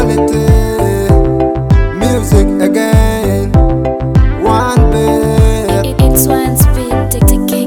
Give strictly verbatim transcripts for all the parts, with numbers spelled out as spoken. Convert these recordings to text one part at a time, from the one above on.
reality. Music again. One bit. It, it's one speed, take the cake,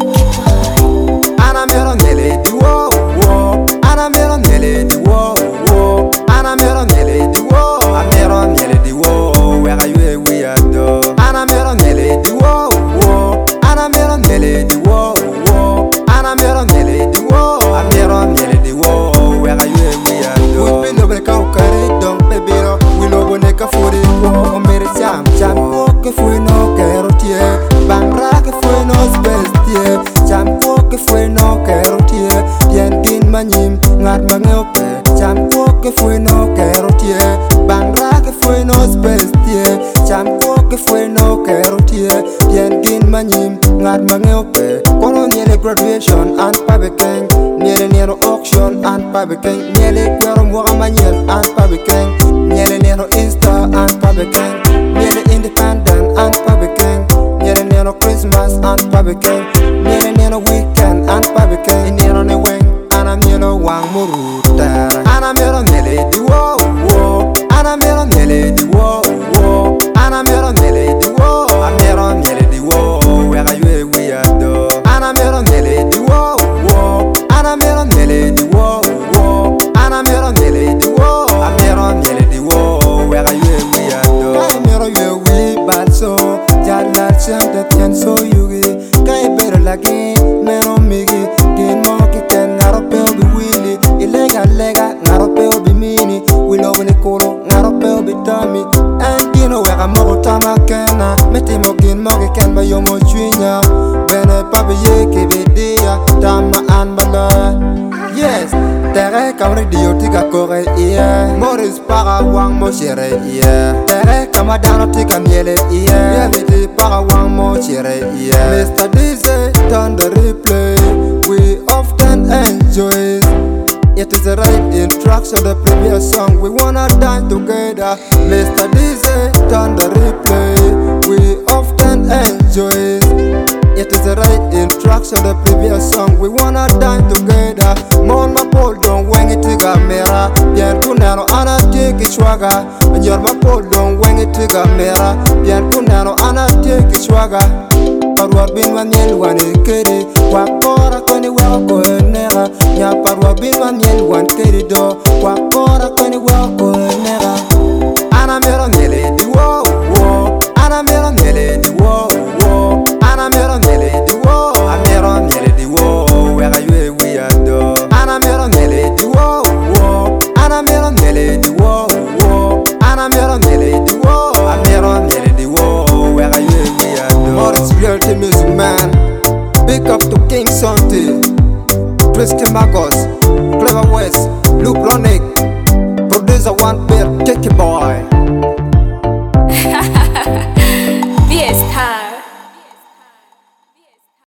boy. Ana mero melody, whoa, whoa. Ana mero melody, whoa, whoa. Ana mero melody, whoa. Ana mero melody, whoa. Where are you? We are do. Ana mero melody, whoa, whoa. Ana mero melody, whoa, whoa. Ana mero melody, whoa. Ana mero melody, whoa. Where are you? We are do. We love the cow carry down, baby. We love when they can afford it. Oh, mere jam, jam. Que fue no quiero tie, bangra que fue no space tie, jam ko que fue no quiero tie, bien din manim ngat mangeope, jam ko que fue no quiero tie, bangra que fue no space tie, jam ko que fue no quiero tie, bien din manim ngat mangeope, kono niele graduation and pabekeng, niele niele auction and pabekeng, niele kwero mwa manyel and pabekeng, niele niele insta and pabekeng, niele independent and public king, near no Christmas and public king, near no weekend and public king, near on the wing, and I'm near no one muruta, and I'm near on melody, whoa, whoa, and I'm near on melody, whoa, whoa, and I'm near on melody, whoa, I'm near on melody, whoa, where are you? We are do, and I'm near on melody, whoa, whoa, and I'm near on melody, whoa, whoa, and I'm near on melody, whoa, I'm near on melody, whoa, where are you? We are do, I'm near you. So, jala chante tien so yugi, kay better lagi, mero migi, gin moki ken ngarope obi wili, ilega lega ngarope obi mini, wilo wini kuro ngarope obi tami, and dino wega mogo tama kena, meti mogin mogi ken ba yomo chwinya, bene pabe yeke bidia, tama an bala, yes. Tere kamri diyo tika kore iya, Morris para wang mo shere iya, tere kama dano tika miele iya, Yeviti para wang mo shere iya. Mister Dizzy turn the replay, we often enjoy it. It is the right instruction, the previous song, we wanna dance together. Mister Dizzy turn the replay, we often enjoy it. It is the right instruction, the previous song, we wanna dance together. Mon ma pol don't wang it to camera, bien kunano ana take it swagger. And your ma pol don't wang it to camera, bien kunano ana take it swagger. Parwa bin man yel wan kedi, wa kora koni wa ko nera. Nya parwa bin man yel wan kedi do, wa kora koni wa ko nera. Ana mero melody, whoa, whoa. Ana mero melody, whoa, whoa. Ana mero melody, whoa. Ana mero melody, whoa. Where are you? We are do. Ana mero melody, whoa, whoa. Ana mero melody, whoa, whoa. Ana mero melody, whoa. Ana mero melody, whoa. Where are you? We are do. Morris Reality Music Man. Big up to King Santi, Trisky Magos, Clever West, Luke Ronick, producer One Bear, Kiki Boy.